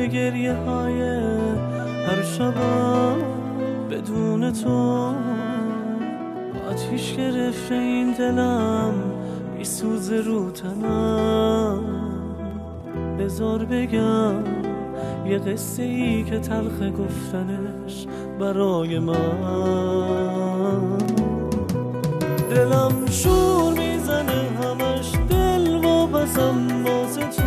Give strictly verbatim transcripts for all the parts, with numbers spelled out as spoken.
گریه های هر شبم بدون تو. آتیش گرفته این دلم میسوزه رو تنم. بذار بگم یه قصه ای که تلخ گفتنش برای من. دلم شور میزنه همش دل و بزم واسه تو.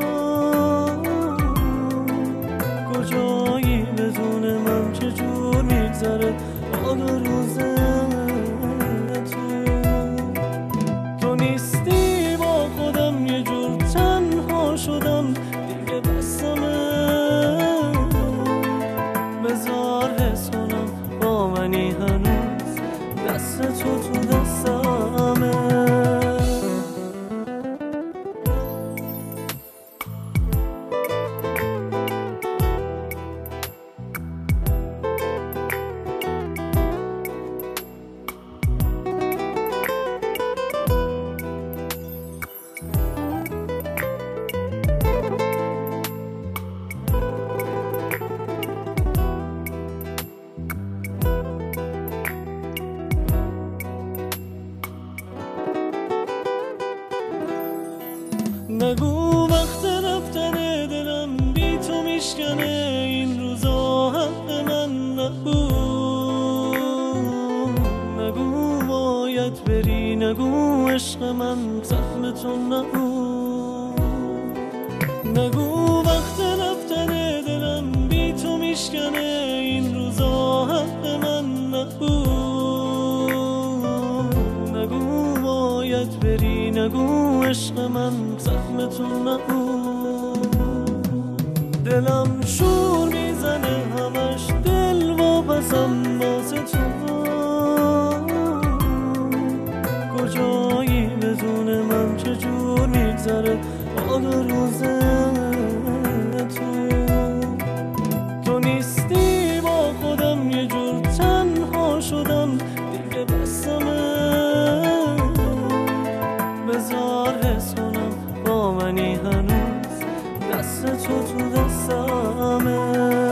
کجایی بدون من چجور میگذره حال روزه تو. تو نیستی با خودم یه جور تنها شدم دیگه بسمه. بذار حس کنم با منی هنوز دست تو تو دستمه. نگو وقت رفتن دلم بی تو میشکنه این روزا حق من. نگو نگو باید بری. نگو عشق من زخم تو. نگو نگو وقت رفتن دلم بی تو میشکنه این روزا حق من. نگو نگو باید بری. نگو عشق من زخم تو. نگو دلم شور میزنه همش دل و بزم واسه تو. کجایی بدون من چجور میگذره حال روزه تو. تو نیستی با خودم یه جور تنها شدم دیگه بسمه. بذار حس کنم با منی هنوز دست تو تو دستمه.